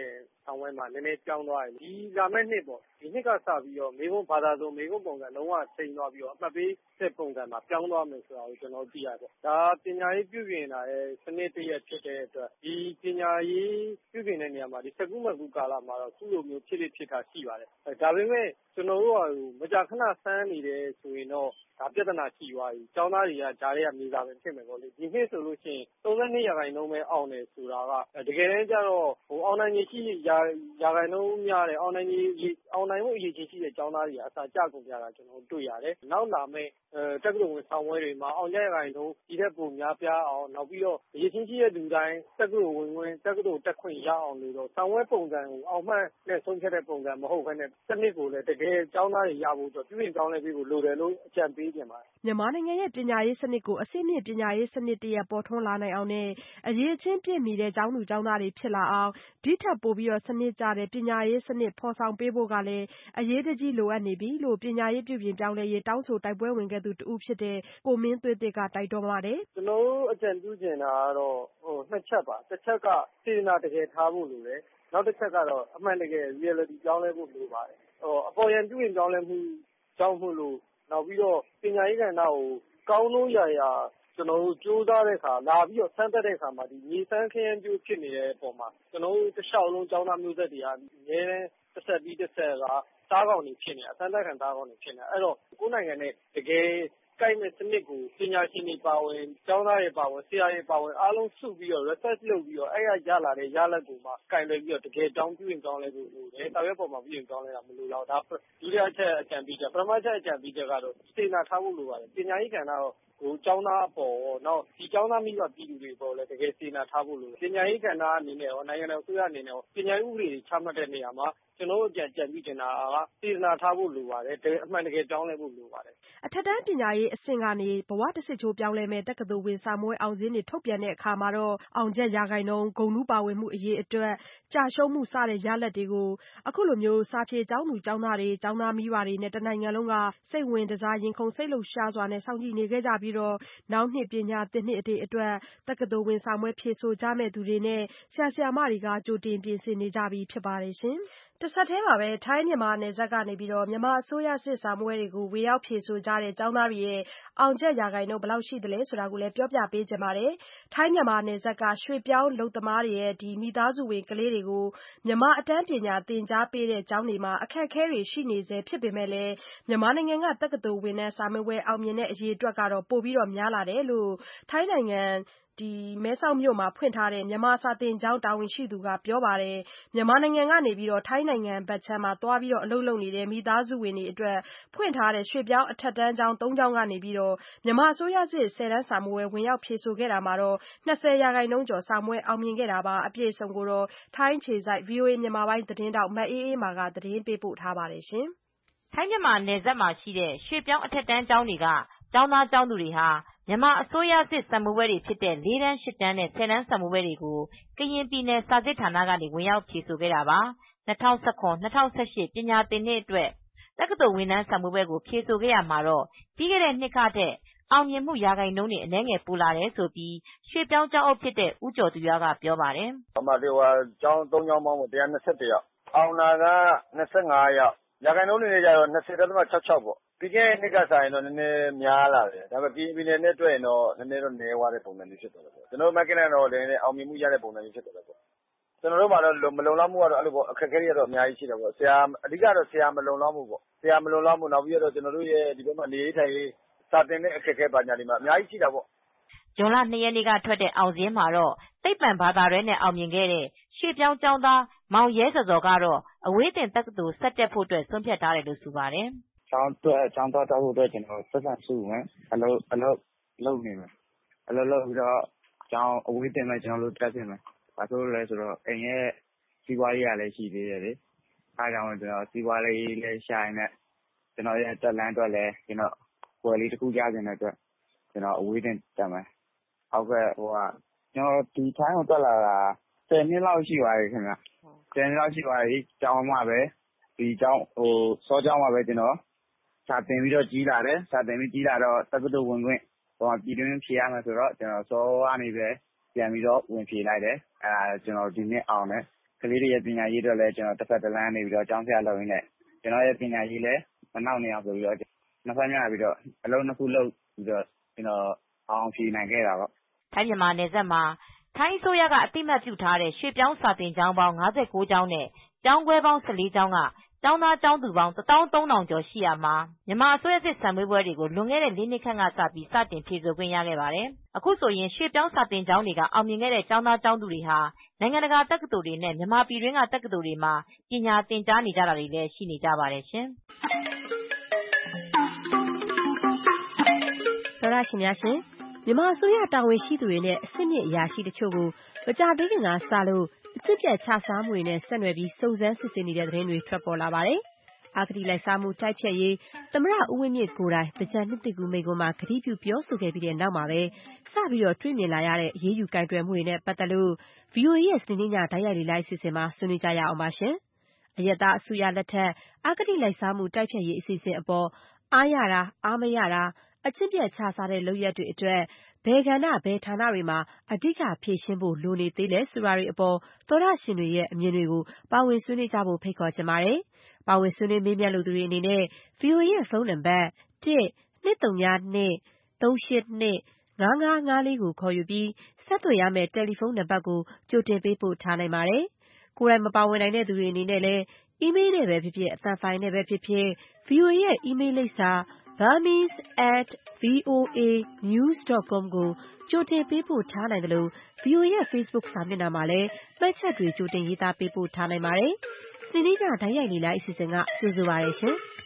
ဆောင်ပွဲမှာနည်းနည်းပြောင်းသွားတယ်ဒီလာမယ့်နှစ်ပေါ့ဒီနှစ်ကစပြီးတော့မိဘဘာသာစုံမိဘပုံစံလုံးဝချိန်သွားပြီးတော့အမှတ်ပေးတဲ့ပုံစံမှာပြောင်းသွားမယ်ဆိုတာကိုကျွန်တော်သိရတယ်ဒါပညာရေးပြုပြင်လာတဲ့စနစ်တရက်ဖြစ်တဲ့အတွက်ဒီပညာရေးပြုပြင်တဲ့နေရာမှာဒီစကူးမကူကာလမှာတော့ခုလိုမျိုးဖြစ်တာရှိပါတယ်ဒါပေမဲ့ကျွန်တော်တို့ကမကြာခဏစမ်းနေတယ်ဆိုရင်တော့ဒါပြဿနာရှိသွားပြီကျောင်းသားတွေကဂျားတွေကမြေစာပင်ဖြစ်မယ်ပေါ့လေဒီနှစ်ဆိုလို့ရှိရင်32%ပဲအောင်တယ်ဆိုတာကတကယ်တမ်းကျတော့အောင်နိုင်ရေးရှိရာခိုင်နှုန်းများတယ်အောင်နိုင်မှုအရေးကြီးရှိတဲ့ကျောင်းသားတွေကအစာကျကုန်ကြတာကျွန်တော်တွေ့ရတယ်နောက်လာမယ့်တက္ကသိုလ်ဝင်ဆောင်ပွဲတွေမှာအောင်ကြရာခိုင်နှုန်းဒီတဲ့ပုံများပြားအောင်နောက်ပြီးတော့အရေးကြီးရှိတဲ့လူတိုင်းတက္ကသိုလ်ဝင်ခွင့်တက္ကသိုလ်တက်ခွင့်ရအောင်လို့တော့ဆောင်ပွဲပုံစံကိုအောင်မှတ်နဲ့ဆုံးဖြတ်တဲ့ပုံစံမဟုတ်ဘဲနဲ့စနစ်ကိုလည်းတကယ်ကျောင်းသားတွေရဖို့အတွက်ပြုပြင်ပြောင်းလဲပေးဖို့လိုတယ်လို့အကြံပေးတင်ပါတယ်မြန်မာနိုင်ငံရဲ့ပညာရေးစနစ်ကိုအဆင့်မြင့်ပညာရေးစနစ်တရက်ပေါ်ထွန်းလာနိုင်အောင်နဲ့အရေးချင်းပြည့်မီတဲ့ကျောင်းသူကျောင်းသားတွေဖြစ်လာအောင်ဒီထက်ပိုပြီးစနစ်ကျတဲ့ပညာရေးစနစ်ဖော်ဆောင်ပေးဖို့ကလည်းအရေးတကြီးလိုအပ်နေပြီလို့ပညာရေးပြုပြင်ပြောင်းလဲရေးတောင်းဆိုတိုက်ပွဲဝင်ခဲ့သူတဦးဖြစ်တဲ့ကိုမင်းသွေးသစ်ကတိုက်တွန်းပါတယ်ကျွန်တော်တို့အကြံပြုချင်တာကတော့နှစ်ချက်ပါတစ်ချက်ကစေတနာတကယ်ထားဖို့လိုတယ်နောက်တစ်ချက်ကတော့အမှန်တကယ် reality ပြောင်းလဲဖို့လိုပါတယ်အပေါ်ယံပြုပြင်ပြောင်းလဲမှုကြောင့်မို့လို့နောက်ပြီးတော့ပညာရေးကဏ္ဍကိုကောင်းလို့ရာကျွန်တော်တို့ကြိုးစားတဲ့အခါလာပြီးတော့ဆန်းသက်တဲ့အခါမှာဒီမြေစမ်းခရမ်းပြိုးဖြစ်နေတဲ့အပေါ်မှာကျွန်တော်တို့တစ်လျှောက်လုံးကျောင်းသားမျိုးဆက်တွေကအများနဲ့တစ်ဆက်ပြီးတစ်ဆက်ကသားကောင်တွေဖြစ်နေအစမ်းသက်ခံသားကောင်တွေဖြစ်နေအဲ့တော့ကိုယ်နိုင်ငံနဲ့တကယ်ကိုက်မဲ့စနစ်ကိုပညာရှင်တွေပါဝင်ကျောင်းသားတွေပါဝင်ဆရာတွေပါဝင်အားလုံးစုပြီးတော့ research လုပ်ပြီးတော့အဲ့ရလာတဲ့ရလဒ်ကိုမှကင်လွယ်ပြီးတော့တကယ်တောင်းပြုရင်ကောင်းလဲလို့လိုတယ်။ဒါပဲပေါ်မှာပြုရင်ကောင်းလဲတာမလိုတော့ဒါဒုတိယချက်အကြံပေးချက်ပထမချက်အကြံပေးချက်ကတော့စေနာထားဖို့လိုပါတယ်။ပညာရေးကဏ္ဍတော့ကျောင်းသားအပေါ်နောက်ဒီကျောင်းသားမိဘပြည်သူတွေပေါ်လည်းတကယ်စေနာထားဖို့လိုတယ်။ပညာရေးကဏ္ဍအနေနဲ့ရောနိုင်ငံတော်အစိုးရအနေနဲ့ရောပညာရေးဥပဒေတွေချမှတ်တဲ့နေရာမှာကျွန်တော်တို့ကြံပြီးတင်တာကစေတနာထားဖို့လိုပါတယ်အမှန်တကယ်ပြောင်းလဲဖို့လိုပါတယ်အထက်တန်းပညာရေးအဆင့်ကနေဘဝတစ်စစ်ချိုးပြောင်းလဲမဲ့တက္ကသိုလ်ဝင်စာမေးပွဲအောင်စာရင်းတွေထုတ်ပြန်တဲ့အခါမှာတော့အောင်ချက်ရာခိုင်နှုန်းဂုဏ်ထူးပါဝင်မှုအရေးအတွက်ကြာရှုံးမှုစတဲ့ရလဒ်တွေကိုအခုလိုမျိုးစာဖြေကျောင်းသူကျောင်းသားတွေကျောင်းသားမိဘတွေနဲ့တနိုင်ငံလုံးကစိတ်ဝင်တစားရင်ခုန်စိတ်လှုပ်ရှားစွာနဲ့စောင့်ကြည့်နေခဲ့ကြပြီးတော့နောက်နှစ်ပညာသင်နှစ်အတွက်တက္ကသိုလ်ဝင်စာမေးပွဲဖြေဆိုကြမဲ့သူတွေနဲ့ဆရာမတွေကကြိုတင်ပြင်ဆင်နေကြပြီဖြစ်ပါတယ်ရှင်တဆက်တည်းမှာပဲထိုင်းမြန်မာနယ်စပ်ကနေပြီးတော့မြန်မာအစိုးရစစ်စာမေးပွဲတွေကိုဝေရောက်ဖြေဆိုကြတဲ့ကျောင်းသားတွေရဲ့အောင်ချက်ရာခိုင်နှုန်းဘယ်လောက်ရှိသလဲဆိုတာကိုလည်းပြောပြပေးကြပါမယ်။ထိုင်းမြန်မာနယ်စပ်ကရွှေပြောင်းလုပ်သမားတွေရဲ့ဒီမိသားစုဝင်ကလေးတွေကိုမြန်မာအတန်းပညာသင်ကြားပေးတဲ့ကျောင်းတွေမှာအခက်အခဲတွေရှိနေစေဖြစ်ပေမဲ့လည်းမြန်မာနိုင်ငံကတက္ကသိုလ်ဝင်တန်းစာမေးပွဲအောင်မြင်တဲ့အရေးအတွက်ကတော့ပိုပြီးတော့များလာတယ်လို့ထိုင်းနိုင်ငံမဲဆောက်မြို့မှာဖွင့်ထားတဲ့မြန်မာစာသင်ကျောင်းတာဝန်ရှိသူကပြောပါတယ်မြန်မာနိုင်ငံကနေပြီးတော့ထိုင်းနိုင်ငံဘက်ခြမ်းမှာသွားပြီးတော့အလုပ်လုပ်နေတဲ့မိသားစုဝင်တွေအတွက်ဖွင့်ထားတဲ့ရွှေပြောင်းအထက်တန်းကျောင်း၃ကျောင်းကနေပြီးတော့မြန်မာအစိုးရစစ်10တန်းစာမေးပွဲဝင်ရောက်ဖြေဆိုခဲ့တာမှာတော့20ရာခိုင်နှုန်းကျော်စာမေးပွဲအောင်မြင်ခဲ့တာပါအပြည့်အစုံကိုတော့ထိုင်းခြေစိုက် VOA မြန်မာပိုင်းသတင်းတောက်မအေးအေးမာကသတင်းပေးပို့ထားပါတယ်ရှင်ထိုင်းမြန်မာနယ်စပ်မှာရှိတဲ့ရွှေပြောင်းအထက်တန်းကျောင်းတွေကကျောင်းသားကျောင်းသူတွေဟာမြန်မာအစိုးရစစ်စာမေးပွဲတွေဖြစ်တဲ့4တန်း8တန်းနဲ့10တန်းစာမေးပွဲတွေကိုကရင်ပြည်နယ်စာစစ်ဌာနကနေဝင်ရောက်ဖြေဆိုခဲ့တာပါ2019-2018ပညာသင်နှစ်အတွက်တက္ကသိုလ်ဝင်တန်းစာမေးပွဲကိုဖြေဆိုခဲ့ရမှာတော့ပြီးခဲ့တဲ့နှစ်ကထက်အောင်မြင်မှုရာခိုင်နှုန်းတွေအနည်းငယ်ပိုလာတယ်လို့ရွှေပြောင်းကျောင်းအုပ်ဖြစ်တဲ့ဦးကျော်သူရကပြောပါတယ်။ကျောင်း3ကျောင်းပေါင်း121ယောက်အောင်တာက25ယောက်ရာခိုင်နှုန်းတွေကျတော့20.66ပေါ့ပြီးခဲ့တဲ့နှစ်ကစားရင်တော့နည်းနည်းများလာတယ်ဒါပေမဲ့ပြည်နယ်နဲ့တွေ့ရင်တော့နည်းနည်းတော့နည်းသွားတဲ့ပုံစံမျိုးဖြစ်သွားတယ်ပေါ့ကျွန်တော်တို့မက်ကလည်းတော့လည်းအောင်မြင်မှုရတဲ့ပုံစံမျိုးဖြစ်သွားတယ်ပေါ့ကျွန်တော်တို့မှာတော့မလုံလောက်မှုကတော့အဲ့လိုပေါ့အခက်အခဲတွေကတော့အများကြီးရှိတယ်ပေါ့ဆရာအဓိကတော့ဆရာမလုံလောက်မှုပေါ့ဆရာမလုံလောက်မှုနောက်ပြီးတော့ကျွန်တော်တို့ရဲ့ဒီဘက်မှာနေထိုင်ရေးစာသင်တဲ့အခက်အခဲပါညာတွေမှာအများကြီးရှိတာပေါ့ဇွန်လ2ရက်နေ့ကထွက်တဲ့အောင်စင်းမှာတော့သိပ္ပံဘာသာရဲနဲ့အောင်မြင်ခဲ့တဲ့ရွှေပြောင်းကျောင်းသားမောင်ရဲစော်ကတော့အဝေးသင်တက္ကသိုလ်ဆက်တက်ဖို့အတွက်ဆုံးဖြတ်ထားတယ်လို့ဆိုပါတယ်။ကျောင်းသားတက်ဖို့အတွက်ကျွန်တော်ဆက်ဆံစုမယ်အလုပ်လုပ်နေမယ်အလုပ်လုပ်ပြီးတော့ကျောင်းအဝေးသင်မယ်ကျွန်တော်တို့တက်ပြင်မယ်ဘာလို့လဲဆိုတော့အိမ်ရဲ့စီးပွားရေးကလည်းရှိသေးတယ်လေအားကြောင့်ကျွန်တော်စီးပွားရေးလည်းရှာနေတယ်ကျွန်တော်ရဲ့တက်လန်းအတွက်လည်းကျွန်တော်ဝယ်လေးတစ်ခုကြားနေတဲ့အတွက်ကျွန်တော်အဝေးသင်တက်မယ်ဟုတ်ကဲ့ကျွန်တော်ဒီထိုင်းကိုတက်လာတာ10နှစ်လောက်ရှိပါပြီခင်ဗျ10နှစ်လောက်ရှိပါပြီကျောင်းမှာပဲဒီကျောင်းစောကျောင်းမှာပဲကျွန်တော်စာသင်ပြီးတော့ကြီးလာတယ်စာသင်ပြီးကြီးလာတော့တက္ကသိုလ်ဝင်ခွင့်ပြည်တွင်းဖြေရမယ်ဆိုတော့ကျွန်တော်စောကနေပဲပြန်ပြီးတော့ဝင်ဖြေလိုက်တယ်အဲဒါကျွန်တော်ဒီနှစ်အောင်တယ်ခကလေးတွေရဲ့ပညာရေးအတွက်လည်းကျွန်တော်တစ်ဖက်တစ်လမ်းနေပြီးတော့ကျောင်းဆရာလုပ်ရင်းနဲ့ကျွန်တော်ရဲ့ပညာရေးလည်းမနှောင့်နှေးအောင်ဆိုပြီးတော့နှစ်ဖက်များပြီးတော့အလုံးနှစ်ခုလုပ်ပြီးတော့ကျွန်တော်အောင်ဖြေနိုင်ခဲ့တာပေါ့ထိုင်းမြန်မာနယ်စပ်မှာထိုင်းအစိုးရကအသိအမှတ်ပြုထားတဲ့ရွှေပြောင်းစာသင်ကျောင်းပေါင်း59ကျောင်းနဲ့ကျောင်းခွဲပေါင်း14ကျောင်းကကျောင်းသားကျောင်းသူပေါင်း13000ကျော်ရှိရာမှာမြန်မာအစိုးရစစ်စာမေးပွဲတွေကိုလွန်ခဲ့တဲ့4နှစ်ခန့်ကစပြီးစတင်ဖြေဆိုခွင့်ရခဲ့ပါတယ်။အခုဆိုရင်ရွှေပြောင်းစာသင်ကျောင်းတွေကအောင်မြင်ခဲ့တဲ့ကျောင်းသားကျောင်းသူတွေဟာနိုင်ငံတကာတက္ကသိုလ်တွေနဲ့မြန်မာပြည်တွင်းကတက္ကသိုလ်တွေမှာပညာသင်ကြားနေကြတာတွေလည်းရှိနေကြပါတယ်ရှင်။သောရရှင်များရှင်မြန်မာအစိုးရတာဝန်ရှိသူတွေနဲ့အဆင့်မြင့်အရာရှိတချို့ကိုမကြာသေးခင်ကစလို့အကျင့်ပြတ်ခြစားမှုတွေနဲ့ဆက်နွယ်ပြီးစုံစမ်းစစ်ဆေးနေတဲ့သတင်းတွေထွက်ပေါ်လာပါတယ်။အဂတိလိုက်စားမှုတိုက်ဖျက်ရေးသမ္မတဦးဝင်းမြင့်ကိုယ်တိုင်သင်္ကြန်နှစ်သစ်ကူးမိန့်ခွန်းမှာကတိပြုပြောဆိုခဲ့ပြီးတဲ့နောက်မှာပဲစပြီးတွေ့မြင်လာရတဲ့အရေးယူကိုင်တွယ်မှုတွေနဲ့ပတ်သက်လို့ VOA ရဲ့စနေညတိုက်ရိုက်လေလိုက်အစီအစဉ်မှာဆွေးနွေးကြရအောင်ပါရှင်။အရပ်သားအစိုးရလက်ထက်အဂတိလိုက်စားမှုတိုက်ဖျက်ရေးအစီအစဉ်အပေါ်အားရတာအားမရတာအကျင့်ပြတ်ခြစားတဲ့လုပ်ရပ်တွေအတွက်ဘယ်ကဏ္ဍဘယ်ဌာနတွေမှာအဓိကဖြေရှင်းဖို့လိုနေသေးလဲဆိုတာတွေအပေါ်သောတရှင်တွေရဲ့အမြင်တွေကိုပါဝင်ဆွေးနွေးကြဖို့ဖိတ်ခေါ်ချင်ပါတယ်။ပါဝင်ဆွေးနွေးမေးမြန်းလိုသူတွေအနေနဲ့ VOA ရဲ့ဖုန်းနံပါတ် 1-202-382-5554 ကိုခေါ်ယူပြီးဆက်သွယ်ရမယ့်တယ်လီဖုန်းနံပါတ်ကိုကြိုတင်ပေးပို့ထားနိုင်ပါတယ်။ကိုယ်တိုင်မပါဝင်နိုင်တဲ့သူတွေအနေနဲ့လည်းအီးမေးလ်နဲ့ပဲဖြစ်ဖြစ်အသံဖိုင်နဲ့ပဲဖြစ်ဖြစ် VOA ရဲ့အီးမေးလ်လိပ်စာ burmese@voanews.com ကိုကြိုတင်ပေးပို့ထားနိုင်သလို VOA ရဲ့ Facebook စာမျက်နှာမှာလည်းမှတ်ချက်တွေကြိုတင်ရေးသားပေးပို့ထားနိုင်ပါတယ်။စနေနေ့ညတိုက်ရိုက်လေလိုက်အစီအစဉ်ကကြိုဆိုပါရရှင်။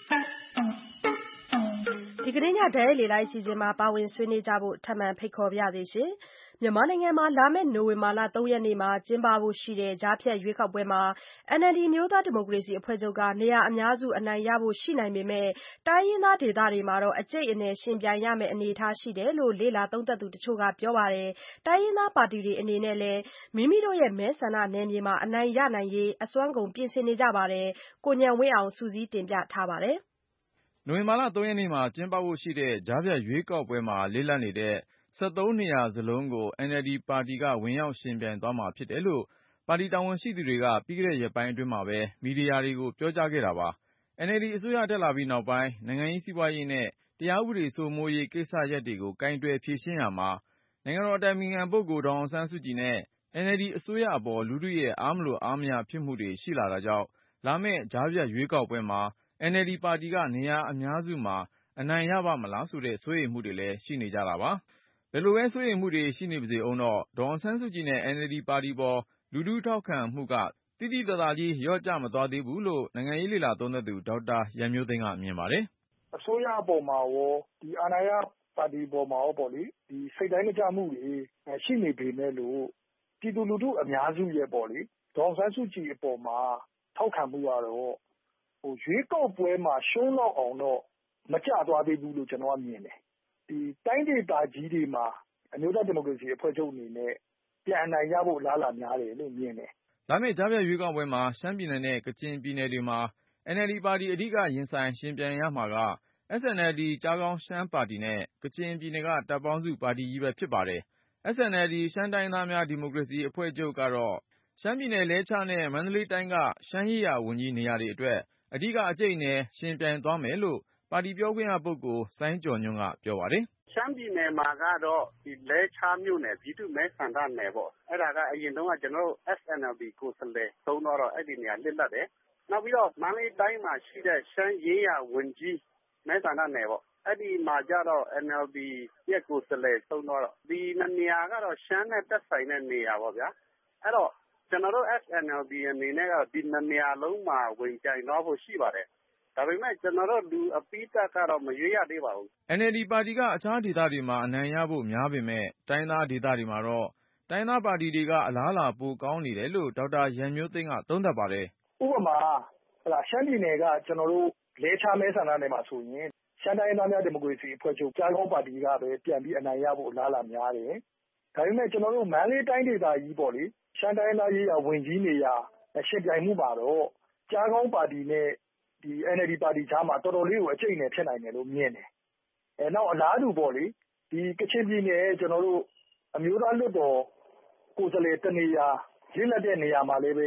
ဒီကနေ့ညတိုက်ရိုက်လေလိုက်အစီအစဉ်မှာပါဝင်ဆွေးနွေးကြဖို့ထပ်မံဖိတ်ခေါ်ပါရစေရှင်။မြန်မာနိုင်ငံမှာလာမယ့်နိုဝင်ဘာလ 3 ရက်နေ့မှာကျင်းပဖို့ရှိတဲ့ကြားဖြတ်ရွေးကောက်ပွဲမှာ NLD အမျိုးသားဒီမိုကရေစီအဖွဲ့ချုပ်ကနေရာအများစုအနိုင်ရဖို့ရှိနိုင်ပေမဲ့တိုင်းရင်းသားဒေသတွေမှာတော့အကျိတ်အနယ်ယှဉ်ပြိုင်ရမယ့်အနေအထားရှိတယ်လို့လေ့လာသုံးသပ်သူတချို့ကပြောပါတယ်။တိုင်းရင်းသားပါတီတွေအနေနဲ့လည်းမိမိတို့ရဲ့မဲဆန္ဒနယ်မြေမှာအနိုင်ရနိုင်ရေးအစွမ်းကုန်ပြင်ဆင်နေကြပါတယ်။ကိုဉာဏ်ဝင်းအောင်စုစည်းတင်ပြထားပါတယ်။နိုဝင်ဘာလ 3 ရက်နေ့မှာကျင်းပဖို့ရှိတဲ့ကြားဖြတ်ရွေးကောက်ပွဲမှာလစ်လပ်နေတဲ့73နေရာစလုံးကို NLD ပါတီကဝင်ရောက်ယှဉ်ပြိုင်သွားမှာဖြစ်တယ်လို့ပါတီတာဝန်ရှိသူတွေကပြီးခဲ့တဲ့ရက်ပိုင်းအတွင်းမှာပဲမီဒီယာတွေကိုပြောကြားခဲ့တာပါ။ NLD အစိုးရတက်လာပြီးနောက်ပိုင်းနိုင်ငံရေးစီးပွားရေးနဲ့တရားဥပဒေစိုးမိုးရေးကိစ္စရပ်တွေကိုကင်တွယ်ဖြေရှင်းရာမှာနိုင်ငံတော်အတိုင်ပင်ခံပုဂ္ဂိုလ်ဒေါ်အောင်ဆန်းစုကြည်နဲ့ NLD အစိုးရအပေါ်လူထုရဲ့အားမလိုအားမရဖြစ်မှုတွေရှိလာတာကြောင့်လာမယ့်ကြားဖြတ်ရွေးကောက်ပွဲမှာ NLD ပါတီကနေရာအများစုမှာအနိုင်ရပါ့မလားဆိုတဲ့စိုးရိမ်မှုတွေလည်းရှိနေကြတာပါ။ဘယ်လိုပဲစိုးရိမ်မှုတွေရှိနေပါစေဦးတော့ဒေါ်အောင်ဆန်းစုကြည်နဲ့ NLD ပါတီပေါ်လူထုထောက်ခံမှုကသိသိသာသာကြီးလျော့ကျမသွားသေးဘူးလို့နိုင်ငံရေးလေ့လာသုံးသပ်သူဒေါက်တာရန်မျိုးသိမ်းကမြင်ပါတယ်။အစိုးရအပေါ်မှာရောဒီအာဏာရပါတီပေါ်မှာရောပေါ့လေဒီစိတ်တိုင်းမကျမှုတွေရှိနေပေမဲ့လို့ပြည်သူလူထုအများစုရဲ့ပေါ့လေဒေါ်အောင်ဆန်းစုကြည်အပေါ်မှာထောက်ခံမှုကတော့ရွေးကောက်ပွဲမှာရှုံးတော့အောင်တော့မကျသွားသေးဘူးလို့ကျွန်တော်ကမြင်တယ်။ဒီတိုင်းဒေသကြီးတွေမှာအမျိုးသားဒီမိုကရေစီအဖွဲ့ချုပ်အနေနဲ့ပြန်အနိုင်ရဖို့လားလာများတယ်လို့မြင်တယ်။လာမယ့်ကြားဖြတ်ရွေးကောက်ပွဲမှာရှမ်းပြည်နယ်နဲ့ကချင်ပြည်နယ်တွေမှာ NLD ပါတီအဓိကရင်ဆိုင်ယှဉ်ပြိုင်ရမှာက SNLD ကျားခေါင်းရှမ်းပါတီနဲ့ကချင်ပြည်နယ်ကတပ်ပေါင်းစုပါတီကြီးပဲဖြစ်ပါတယ်။ SNLD ရှမ်းတိုင်းသားများဒီမိုကရေစီအဖွဲ့ချုပ်ကတော့ရှမ်းပြည်နယ်လဲချားနဲ့မန္တလေးတိုင်းကရှမ်းရေးရာဝန်ကြီးနေရာတွေအတွက်အဓိကအကျိတ်အနယ်ယှဉ်ပြိုင်သွားမယ်လို့ပါတီပြောခွင့်ရပုဂ္ဂိုလ်စိုင်းကျော်ညွန့်ကပြောပါတယ်။ရှမ်းပြည်နယ်မှာကတော့ဒီလဲချားမြို့နယ်ပြည်သူ့မဲဆန္ဒနယ်ပေါ့အဲ့ဒါကအရင်တုန်းကကျွန်တော်တို့ SNLD ကိုယ်စားလှယ်သုံးတော့အဲ့ဒီနေရာလစ်လပ်တယ်နောက်ပြီးတော့မန္တလေးတိုင်းမှာရှိတဲ့ရှမ်းရေးရာဝန်ကြီးမဲဆန္ဒနယ်ပေါ့အဲ့ဒီမှာကြတော့ NLD ရဲ့ကိုယ်စားလှယ်သုံးတော့ဒီနေရာကတော့ရှမ်းနဲ့သက်ဆိုင်တဲ့နေရာပေါ့ဗျာအဲ့တော့ကျွန်တော်တို့ SNLD အနေနဲ့ကဒီနေရာလုံးမှာဝင်ကြိုင်တော့ဖို့ရှိပါတယ်ဒါပေမဲ့ကျွန်တော်တို့လူအပိသက်ကတော့မရွေးရသေးပါဘူး NLD ပါတီကအခြားဒေသတွေမှာအနိုင်ရဖို့များပေမဲ့တိုင်းသားဒေသတွေမှာတော့တိုင်းသားပါတီတွေကအလားအလာပိုကောင်းနေတယ်လို့ဒေါက်တာရန်မျိုးသိမ်းကသုံးသပ်ပါတယ်ဥပမာရှမ်းပြည်နယ်ကကျွန်တော်တို့လဲချားမဲဆန္ဒနယ်မှာဆိုရင်ရှမ်းတိုင်းသားများဒီမိုကရေစီအဖွဲ့ချုပ်ကြားကောင်းပါတီကပဲပြန်ပြီးအနိုင်ရဖို့အလားအလာများတယ်ဒါပေမဲ့ကျွန်တော်တို့မန္တလေးတိုင်းဒေသကြီးပေါ့လေရှမ်းတိုင်းသားရေးရာဝန်ကြီးနေရာရှင်းပြိုင်မှုမှာတော့ကြားကောင်းပါတီနဲ့ဒီ NLD ပါတီကြားမှာတော်တော်လေးကိုအကျိတ်အနယ်ဖြစ်နိုင်တယ်လို့မြင်တယ်နောက်အလားတူပေါ့လေဒီကချင်ပြည်နယ်ကျွန်တော်တို့အမျိုးသားလွှတ်တော်ကိုယ်စားလှယ်တနေရာရင်းလက်တဲ့နေရာမှာလည်းပဲ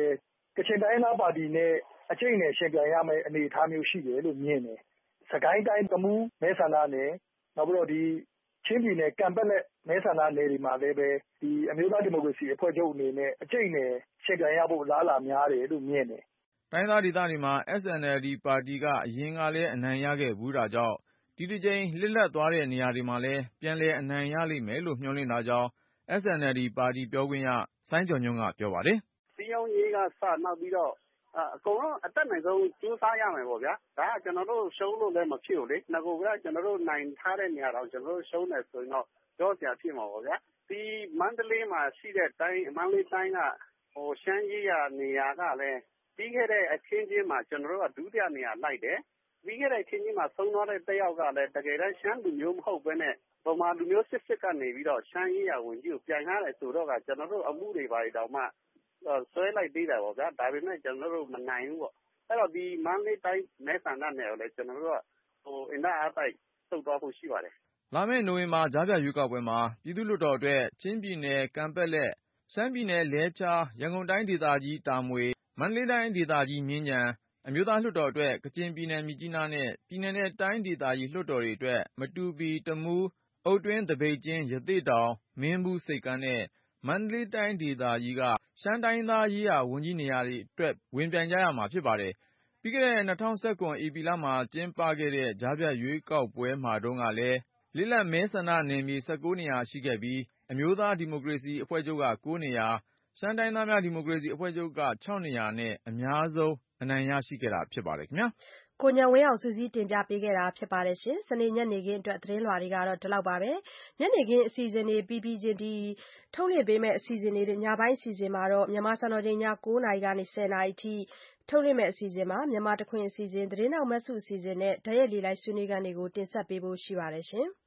ကချင်တိုင်းရင်းသားပါတီနဲ့အကျိတ်နဲ့ရှင်ပြိုင်ရမယ့်အနေအထားမျိုးရှိတယ်လို့မြင်တယ်။စကိုင်းတိုင်းတမူးမဲဆန္ဒနယ်နောက်ပြီးတော့ဒီချင်းပြည်နယ်ကံပက်လက်မဲဆန္ဒနယ်တွေမှာလည်းပဲဒီအမျိုးသားဒီမိုကရေစီအဖွဲ့ချုပ်အနေနဲ့အကျိတ်နဲ့ရှင်ပြိုင်ရဖို့လားလာများတယ်လို့မြင်တယ်။တိုင်းသားဒေသတွေမှာ SNLD ပါတီကအရင်ကလည်းအနိုင်ရခဲ့ဘူးတာကြောင့်ဒီတစ်ကြိမ်လစ်လပ်သွားတဲ့နေရာတွေမှာလည်းပြန်လည်အနိုင်ရလိမ့်မယ်လို့မျှော်လင့်တာကြောင့် SNLD ပါတီပြောခွင့်ရစိုင်းကျော်ညွန့်ကပြောပါတယ်။စီယောင်းရေးကစနောက်ပြီးတော့အကုန်လုံးအတက်နိုင်ဆုံးကြိုးစားရမယ်ပေါ့ဗျာ။ဒါကကျွန်တော်တို့ရှုံးလို့လည်းမဖြစ်ဘူးလေ။ငါကကျွန်တော်တို့နိုင်ထားတဲ့နေရာတော့ကျွန်တော်တို့ရှုံးတယ်ဆိုရင်တော့ကြောစရာဖြစ်မှာပေါ့ဗျာ။ဒီမန္တလေးမှာရှိတဲ့တိုင်းမန္တလေးတိုင်းကရှမ်းရေးရနေရာကလည်းပြီးခဲ့တဲ့အခင်းချင်းမှာကျွန်တော်တို့ကဒုတိယနေရာလိုက်တယ်။ပြီးခဲ့တဲ့အခင်းချင်းမှာဆုံးသွားတဲ့တယောက်ကလည်းတကယ်တမ်းရှမ်းလူမျိုးမဟုတ်ဘဲနဲ့ဗမာလူမျိုးစစ်ကနေပြီးတော့ရှမ်းရေးရဝင်ကြီးကိုပြန်ထားတယ်ဆိုတော့ကကျွန်တော်တို့အမှုတွေပါတောင်မှဆွဲလိုက်သေးတယ်ပေါ့ဗျာဒါပေမဲ့ကျွန်တော်တို့မနိုင်ဘူးပေါ့အဲ့တော့ဒီမန္တလေးတိုင်းမဲဆန္ဒနယ်ကိုလည်းကျွန်တော်တို့ကအင်တာအားတိုက်သုတ်သွားဖို့ရှိပါတယ်လာမယ့်နိုဝင်ဘာကြားဖြတ်ရွေးကောက်ပွဲမှာပြည်သူ့လွှတ်တော်အတွက်ချင်းပြည်နယ်ကံပက်လက်ရှမ်းပြည်နယ်လဲချားရန်ကုန်တိုင်းဒေသကြီးတာမွေမန္တလေးတိုင်းဒေသကြီးမြင်းခြံအမျိုးသားလွှတ်တော်အတွက်ကချင်ပြည်နယ်မြစ်ကြီးနားနဲ့ပြည်နယ်နဲ့တိုင်းဒေသကြီးလွှတ်တော်တွေအတွက်မတူပီတမူးအုတ်တွင်းသပိတ်ကျင်းရသေ့တောင်မင်းဘူးစိတ်ကမ်းနဲ့မန္တလေးတိုင်းဒေသကြီးကရှမ်းတိုင်းသားရေးရာဝန်ကြီးနေရာတွေအတွက်ဝင်ပြိုင်ကြရမှာဖြစ်ပါတယ်ပြီးခဲ့တဲ့2019ဧပြီလမှာကျင်းပခဲ့တဲ့ကြားဖြတ်ရွေးကောက်ပွဲမှာတုန်းကလည်းလစ်လပ်မဲဆန္ဒနယ်မြေ19နေရာရှိခဲ့ပြီးအမျိုးသားဒီမိုကရေစီအဖွဲ့ချုပ်က9နေရာရှမ်းတိုင်းသားများဒီမိုကရေစီအဖွဲ့ချုပ်က6နေရာနဲ့အများဆုံးအနိုင်ရရှိခဲ့တာဖြစ်ပါတယ်ခင်ဗျာကိုဉာဏ်ဝင်းအောင်စုစည်းတင်ပြပေးခဲ့တာဖြစ်ပါတယ်ရှင်။စနေညနေခင်းအတွက်သတင်းလွှာတွေကတော့ဒီလောက်ပါပဲ။ညနေခင်းအစီအစဉ်တွေပြီးချင်းဒီထုတ်လွှင့်ပေးမယ့်အစီအစဉ်တွေညပိုင်းအစီအစဉ်မှာတော့မြန်မာစံတော်ချိန်ည9:00နာရီကနေ10:00နာရီထိထုတ်လွှင့်မယ့်အစီအစဉ်မှာမြန်မာတခွင်အစီအစဉ်သတင်းနောက်မတ်စုအစီအစဉ်နဲ့ဓာတ်ရိုက်လေးလိုက်ဆွေးနွေးခန်းတွေကိုတင်ဆက်ပေးဖို့ရှိပါတယ်ရှင်။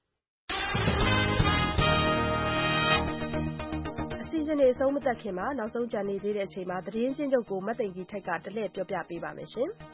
အစီအစဉ်တွေအဆုံးမသတ်ခင်မှာနောက်ဆုံးကြံနေသေးတဲ့အချိန်မှာသတင်းချင်းချုပ်ကိုမတ်သိင်ကြီးထိုက်ကတလှည့်ပြောပြပေးပါမယ်ရှင်။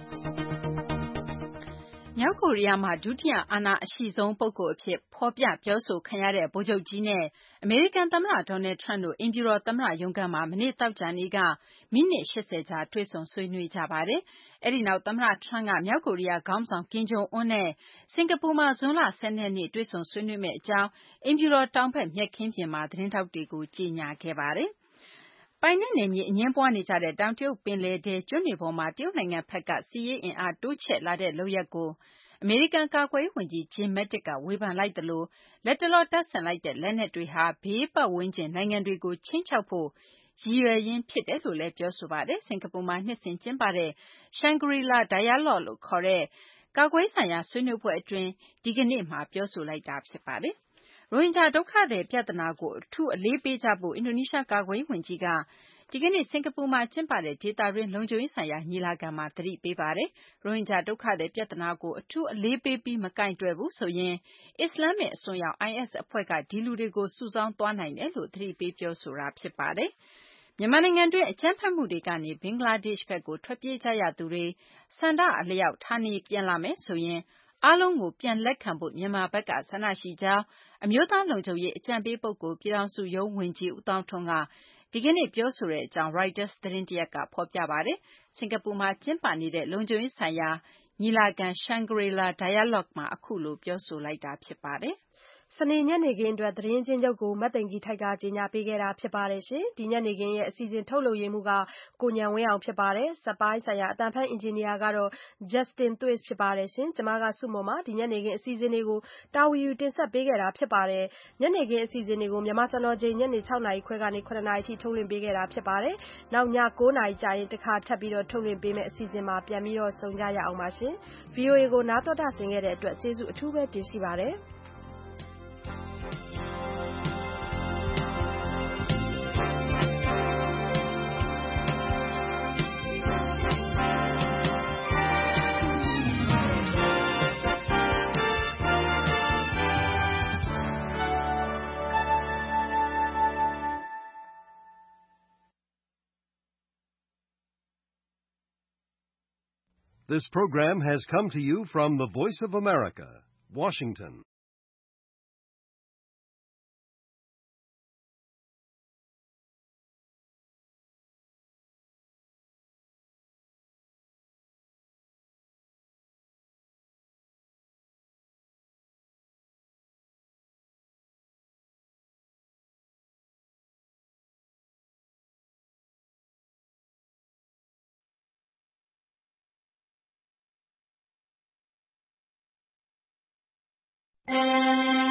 မြောက်ကိုရီးယားမှာဒုတိယအာဏာအရှိဆုံးပုဂ္ဂိုလ်အဖြစ်ဖော်ပြပြောဆိုခံရတဲ့ဗိုလ်ချုပ်ကြီးနဲ့အမေရိကန်သမ္မတဒေါ်နယ်ထရန့်တို့အိမ်ဖြူတော်သမ္မတရုံးခန်းမှာမနေ့သောကြာနေ့ကမိနစ်80ကြာတွေ့ဆုံဆွေးနွေးကြပါတယ်။အဲဒီနောက်သမ္မတထရန့်ကမြောက်ကိုရီးယားခေါင်းဆောင်ကင်ဂျုံအွန်းနဲ့စင်ကာပူမှာဇွန်လ12ရက်နေ့တွေ့ဆုံဆွေးနွေးမယ့်အကြောင်းအိမ်ဖြူတော်တောင်ဘက်မြက်ခင်းပြင်မှာသတင်းထောက်တွေကိုကြေညာခဲ့ပါတယ်။ပိုင်နက်နယ်မြေအငြင်းပွားနေကြတဲ့တောင်တရုတ်ပင်လယ်ထဲကျွန်းတွေပေါ်မှာတရုတ်နိုင်ငံဘက်ကစစ်ရေးအင်အားတိုးချဲ့လာတဲ့လုပ်ရပ်ကိုအမေရိကန်ကာကွယ်ရေးဝန်ကြီး Jim Mattis ကဝေဖန်လိုက်သလိုလတ်တလောတပ်ဆင်လိုက်တဲ့လက်နက်တွေဟာဘေးပတ်ဝန်းကျင်နိုင်ငံတွေကိုခြိမ်းခြောက်ဖို့ရည်ရွယ်ရင်းဖြစ်တယ်လို့လည်းပြောဆိုပါတယ်။စင်ကာပူမှာနှစ်စဉ်ကျင်းပတဲ့ Shangri-La Dialogue လို့ခေါ်တဲ့ကာကွယ်ရေးဆိုင်ရာဆွေးနွေးပွဲအတွင်းဒီကနေ့မှာပြောဆိုလိုက်တာဖြစ်ပါတယ်။ရိုဟင်ဂျာဒုက္ခသည်ပြဿနာကိုအထူးအလေးပေးကြဖို့အင်ဒိုနီးရှားကာကွယ်ရေးဝန်ကြီးကဒီကနေ့စင်ကာပူမှာကျင်းပတဲ့ဒေသတွင်းလုံခြုံရေးဆိုင်ရာညီလာခံမှာသတိပေးပါတယ်။ရိုဟင်ဂျာဒုက္ခသည်ပြဿနာကိုအထူးအလေးပေးပြီးမကိုင်တွယ်ဘူးဆိုရင်အစ္စလာမ္မစ်အစွန်းရောက် IS အဖွဲ့ကဒီလူတွေကိုစုဆောင်းသွားနိုင်တယ်လို့သတိပေးပြောဆိုတာဖြစ်ပါတယ်။မြန်မာနိုင်ငံတွင်းအကြမ်းဖက်မှုတွေကနေဘင်္ဂလားဒေ့ရှ်ဘက်ကိုထွက်ပြေးကြရသူတွေဆန္ဒအလျောက်ဌာနေပြန်လာမယ်ဆိုရင်အားလုံးကိုပြန်လက်ခံဖို့မြန်မာဘက်ကဆန္ဒရှိကြောင်းအမျိုးသားလုံခြုံရေးအကြံပေးပုဂ္ဂိုလ်ပြည်ထောင်စုရုံးဝန်ကြီးဦးသောင်းထွန်းကဒီကနေ့ပြောဆိုတဲ့အကြောင်း Reuters သတင်းတရပ်ကဖော်ပြပါတယ်။စင်ကာပူမှာကျင်းပနေတဲ့လုံခြုံရေးဆိုင်ရာညီလာခံ Shangri-La Dialogue မှာအခုလိုပြောဆိုလိုက်တာဖြစ်ပါတယ်။စနေညနေခင်းအတွက်သတင်းချင်းချုပ်ကိုမတ်သိင်ကြီးထိုက်ကကြေညာပေးခဲ့တာဖြစ်ပါတယ်ရှင်။ဒီညနေခင်းရဲ့အစီအစဉ်ထုတ်လုပ်ရင်းမှုကကိုဉာဏ်ဝင်းအောင်ဖြစ်ပါတယ်။စက်ပိုင်းဆိုင်ရာအတန်ဖန်အင်ဂျင်နီယာကတော့ Justin Twist ဖြစ်ပါတယ်ရှင်။ကျွန်မကစုမုံမှာဒီညနေခင်းအစီအစဉ်တွေကိုတာဝန်ယူတင်ဆက်ပေးခဲ့တာဖြစ်ပါတယ်။ညနေခင်းအစီအစဉ်တွေကိုမြန်မာစံတော်ချိန်ညနေ6နာရီခွဲကနေ9နာရီထိထုတ်လွှင့်ပေးခဲ့တာဖြစ်ပါတယ်။နောက်ည9နာရီကြာရင်တစ်ခါထပ်ပြီးတော့ထုတ်လွှင့်ပေးမယ့်အစီအစဉ်မှာပြန်ပြီးတော့ဆုံကြရအောင်ပါရှင်။ VOA ကိုနားတော်တာဆင်ခဲ့တဲ့အတွက်ကျေးဇူးအထူးပဲတင်ရှိပါတယ်။ This program has come to you from the Voice of America, Washington. ။